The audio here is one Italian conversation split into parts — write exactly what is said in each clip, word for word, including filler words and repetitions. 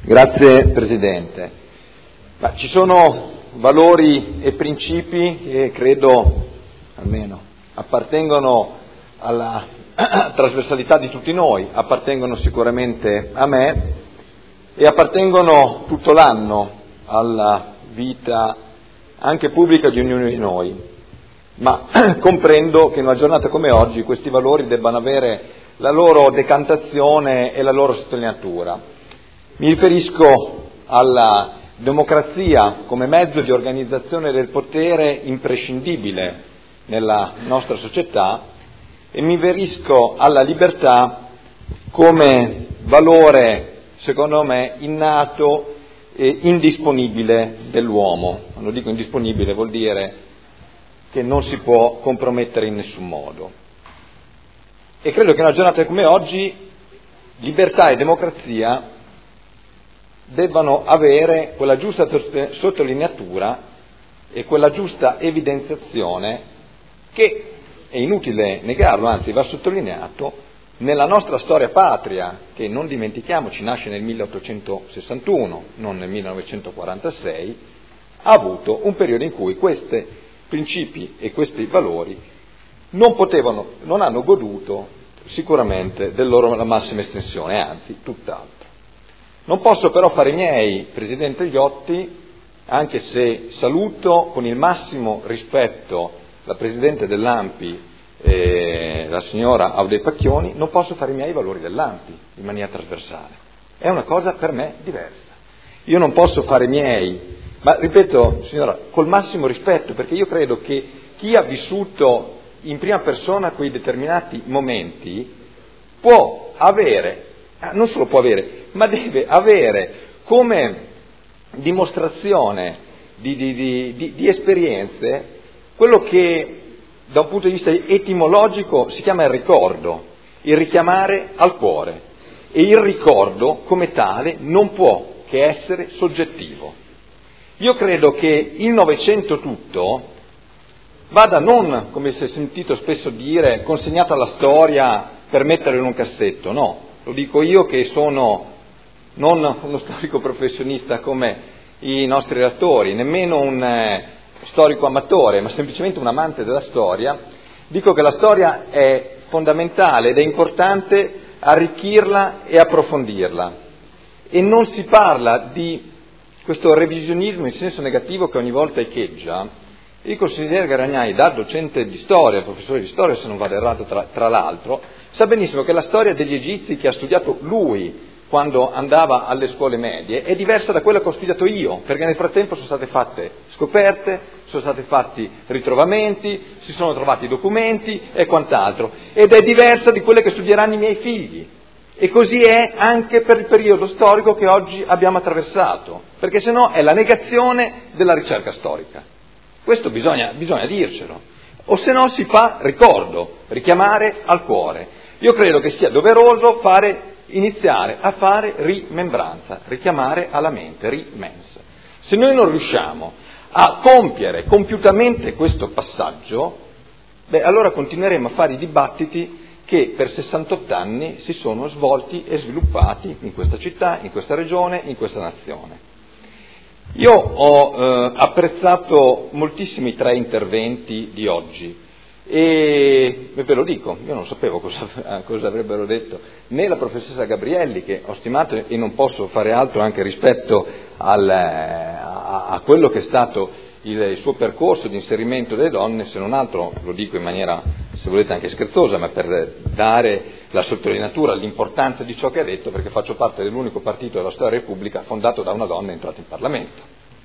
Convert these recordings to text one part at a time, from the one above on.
Grazie Presidente. Ma ci sono valori e principi che credo, almeno, appartengono alla trasversalità di tutti noi, appartengono sicuramente a me e appartengono tutto l'anno alla vita anche pubblica di ognuno di noi. Ma comprendo che in una giornata come oggi questi valori debbano avere la loro decantazione e la loro sottolineatura. Mi riferisco alla democrazia come mezzo di organizzazione del potere imprescindibile nella nostra società e mi riferisco alla libertà come valore, secondo me, innato e indisponibile dell'uomo. Quando dico indisponibile vuol dire che non si può compromettere in nessun modo. E credo che in una giornata come oggi libertà e democrazia debbano avere quella giusta sottolineatura e quella giusta evidenziazione che, è inutile negarlo, anzi va sottolineato, nella nostra storia patria, che non dimentichiamoci nasce nel milleottocentosessantuno, non nel millenovecentoquarantasei, ha avuto un periodo in cui questi principi e questi valori non potevano, non hanno goduto sicuramente della loro massima estensione, anzi tutt'altro. Non posso però fare miei, Presidente Iotti, anche se saluto con il massimo rispetto la Presidente dell'A N P I, eh, la signora Aude Pacchioni, non posso fare miei i valori dell'A N P I in maniera trasversale. È una cosa per me diversa. Io non posso fare miei, ma ripeto, signora, col massimo rispetto, perché io credo che chi ha vissuto in prima persona quei determinati momenti può avere, non solo può avere, ma deve avere come dimostrazione di, di, di, di, di esperienze quello che da un punto di vista etimologico si chiama il ricordo, il richiamare al cuore. E il ricordo come tale non può che essere soggettivo. Io credo che il Novecento tutto vada non, come si è sentito spesso dire, consegnato alla storia per metterlo in un cassetto, no. Lo dico io che sono non uno storico professionista come i nostri relatori, nemmeno un eh, storico amatore, ma semplicemente un amante della storia. Dico che la storia è fondamentale ed è importante arricchirla e approfondirla. E non si parla di questo revisionismo in senso negativo che ogni volta echeggia. Il consigliere Garagnai, da docente di storia, professore di storia se non vado errato tra, tra l'altro, sa benissimo che la storia degli egizi che ha studiato lui quando andava alle scuole medie è diversa da quella che ho studiato io, perché nel frattempo sono state fatte scoperte, sono stati fatti ritrovamenti, si sono trovati documenti e quant'altro, ed è diversa di quelle che studieranno i miei figli. E così è anche per il periodo storico che oggi abbiamo attraversato, perché se no è la negazione della ricerca storica. Questo bisogna, bisogna dircelo, o se no si fa ricordo, richiamare al cuore. Io credo che sia doveroso fare, iniziare a fare rimembranza, richiamare alla mente, rimens. Se noi non riusciamo a compiere compiutamente questo passaggio, beh, allora continueremo a fare i dibattiti che per sessantotto anni si sono svolti e sviluppati in questa città, in questa regione, in questa nazione. Io ho eh, apprezzato moltissimi i tre interventi di oggi e ve lo dico, io non sapevo cosa, cosa avrebbero detto né la professoressa Gabrielli, che ho stimato e non posso fare altro anche rispetto al, a, a quello che è stato il, il suo percorso di inserimento delle donne, se non altro, lo dico in maniera, se volete, anche scherzosa, ma per dare la sottolineatura all'importanza di ciò che ha detto, perché faccio parte dell'unico partito della storia repubblica fondato da una donna entrata in Parlamento.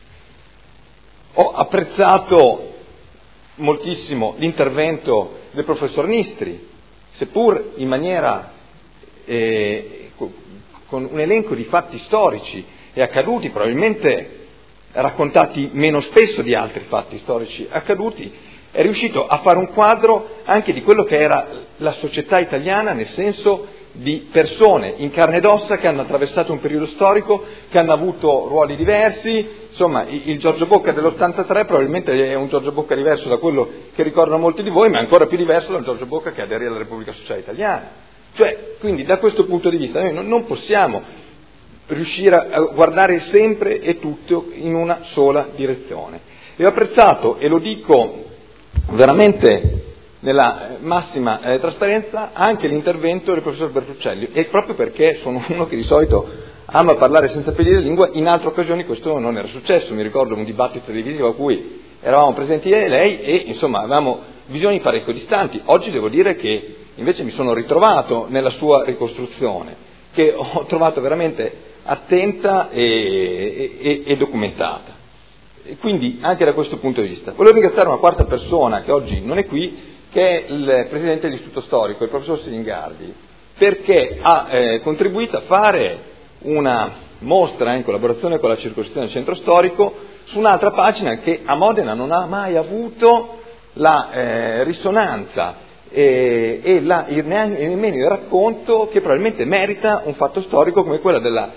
Ho apprezzato moltissimo l'intervento del professor Nistri, seppur in maniera eh, con un elenco di fatti storici e accaduti, probabilmente raccontati meno spesso di altri fatti storici accaduti, è riuscito a fare un quadro anche di quello che era la società italiana, nel senso di persone in carne ed ossa che hanno attraversato un periodo storico, che hanno avuto ruoli diversi. Insomma, il Giorgio Bocca dell'ottantatré probabilmente è un Giorgio Bocca diverso da quello che ricordano molti di voi, ma è ancora più diverso dal Giorgio Bocca che aderì alla Repubblica Sociale Italiana. Cioè, quindi da questo punto di vista noi non possiamo riuscire a guardare sempre e tutto in una sola direzione. E ho apprezzato, e lo dico veramente nella massima eh, trasparenza, anche l'intervento del professor Bertuccelli, e proprio perché sono uno che di solito ama parlare senza peli di lingua, in altre occasioni questo non era successo. Mi ricordo un dibattito televisivo a cui eravamo presenti io e lei e insomma avevamo visioni parecchio distanti. Oggi devo dire che invece mi sono ritrovato nella sua ricostruzione, che ho trovato veramente attenta e, e, e documentata. E quindi anche da questo punto di vista. Volevo ringraziare una quarta persona che oggi non è qui, che è il Presidente dell'Istituto Storico, il professor Silingardi, perché ha eh, contribuito a fare una mostra in collaborazione con la circoscrizione del centro storico su un'altra pagina che a Modena non ha mai avuto la eh, risonanza e, e la, il, nemmeno il racconto che probabilmente merita un fatto storico come quello della,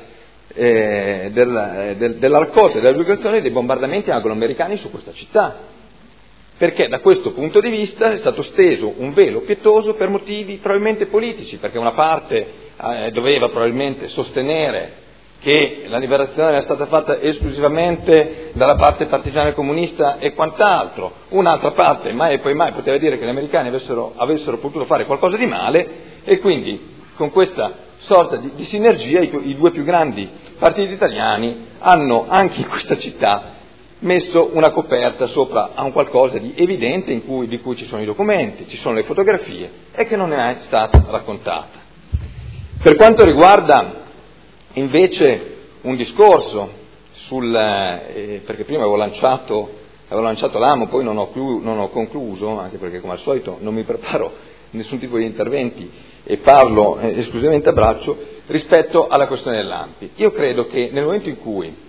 eh, del, del, della raccolta e della divulgazione dei bombardamenti anglo-americani su questa città. Perché da questo punto di vista è stato steso un velo pietoso per motivi probabilmente politici, perché una parte eh, doveva probabilmente sostenere che la liberazione era stata fatta esclusivamente dalla parte partigiana comunista e quant'altro, un'altra parte mai e poi mai poteva dire che gli americani avessero, avessero potuto fare qualcosa di male, e quindi con questa sorta di, di sinergia i, i due più grandi partiti italiani hanno anche in questa città messo una coperta sopra a un qualcosa di evidente in cui, di cui ci sono i documenti, ci sono le fotografie e che non è stata raccontata. Per quanto riguarda invece un discorso sul, eh, perché prima avevo lanciato, avevo lanciato l'amo, poi non ho, più, non ho concluso, anche perché come al solito non mi preparo nessun tipo di interventi e parlo eh, esclusivamente a braccio, rispetto alla questione dell'A M P I. Io credo che nel momento in cui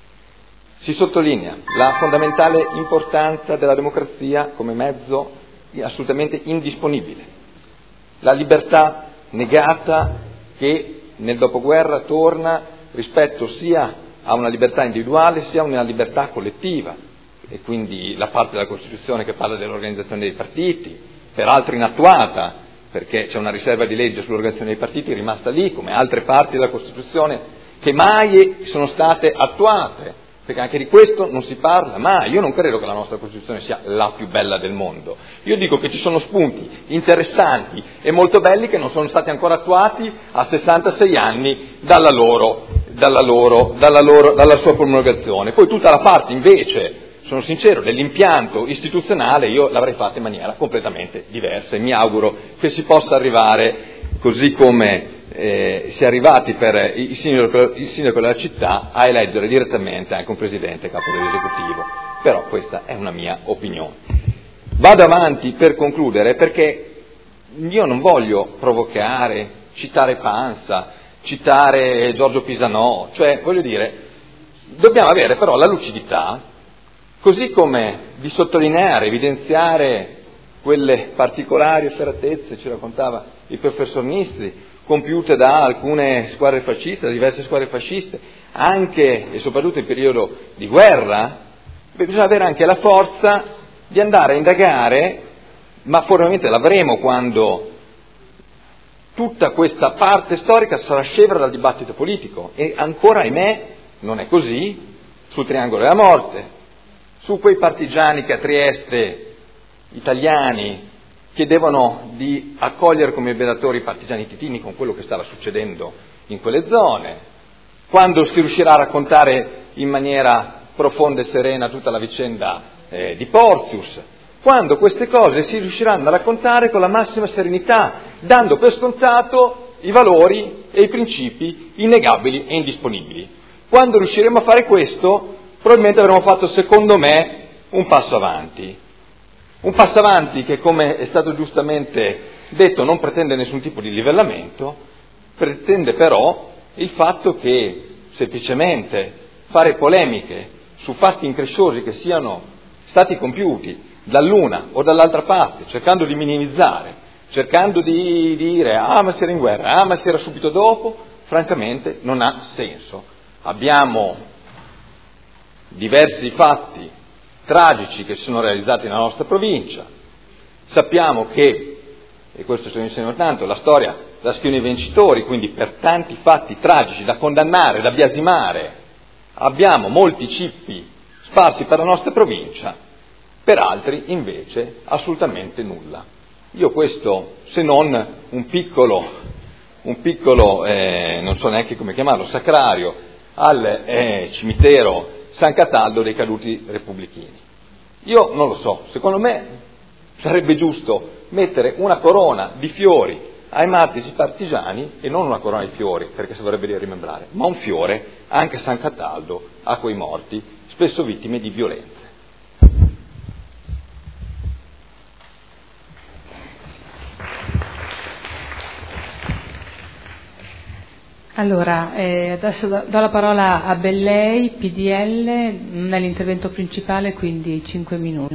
si sottolinea la fondamentale importanza della democrazia come mezzo assolutamente indisponibile, la libertà negata che nel dopoguerra torna rispetto sia a una libertà individuale sia a una libertà collettiva, e quindi la parte della Costituzione che parla dell'organizzazione dei partiti, peraltro inattuata, perché c'è una riserva di legge sull'organizzazione dei partiti rimasta lì, come altre parti della Costituzione che mai sono state attuate, perché anche di questo non si parla mai. Io non credo che la nostra Costituzione sia la più bella del mondo. Io dico che ci sono spunti interessanti e molto belli che non sono stati ancora attuati a sessantasei anni dalla loro, dalla loro, dalla loro, dalla sua promulgazione. Poi tutta la parte invece, sono sincero, dell'impianto istituzionale io l'avrei fatta in maniera completamente diversa e mi auguro che si possa arrivare, così come Eh, si è arrivati per il sindaco, il sindaco della città, a eleggere direttamente anche un presidente capo dell'esecutivo. Però questa è una mia opinione. Vado avanti per concludere, perché io non voglio provocare, citare Pansa, citare Giorgio Pisanò, cioè voglio dire, dobbiamo avere però la lucidità, così come di sottolineare, evidenziare quelle particolari efferatezze, ci raccontava il professor Nistri, compiute da alcune squadre fasciste, da diverse squadre fasciste, anche e soprattutto in periodo di guerra. Beh, bisogna avere anche la forza di andare a indagare, ma probabilmente l'avremo quando tutta questa parte storica sarà scevra dal dibattito politico, e ancora, ahimè, non è così, sul Triangolo della Morte, su quei partigiani che a Trieste, italiani, chiedevano di accogliere come liberatori i partigiani titini con quello che stava succedendo in quelle zone, quando si riuscirà a raccontare in maniera profonda e serena tutta la vicenda eh, di Porcius, quando queste cose si riusciranno a raccontare con la massima serenità, dando per scontato i valori e i principi innegabili e indisponibili. Quando riusciremo a fare questo, probabilmente avremo fatto, secondo me, un passo avanti. Un passo avanti che, come è stato giustamente detto, non pretende nessun tipo di livellamento, pretende però il fatto che semplicemente fare polemiche su fatti incresciosi che siano stati compiuti dall'una o dall'altra parte, cercando di minimizzare, cercando di dire ah ma si era in guerra, ah ma si era subito dopo, francamente non ha senso. Abbiamo diversi fatti tragici che si sono realizzati nella nostra provincia, sappiamo che, e questo ci insegna tanto, la storia da schioni ai vincitori, quindi per tanti fatti tragici da condannare, da biasimare, abbiamo molti cippi sparsi per la nostra provincia, per altri invece assolutamente nulla. Io questo, se non un piccolo, un piccolo eh, non so neanche come chiamarlo, sacrario al eh, cimitero San Cataldo dei caduti repubblichini. Io non lo so, secondo me sarebbe giusto mettere una corona di fiori ai martiri partigiani, e non una corona di fiori, perché si dovrebbe dire rimembrare, ma un fiore anche a San Cataldo, a quei morti, spesso vittime di violenze. Allora, eh, adesso do la parola a Bellei, P D L, non è l'intervento principale, quindi cinque minuti.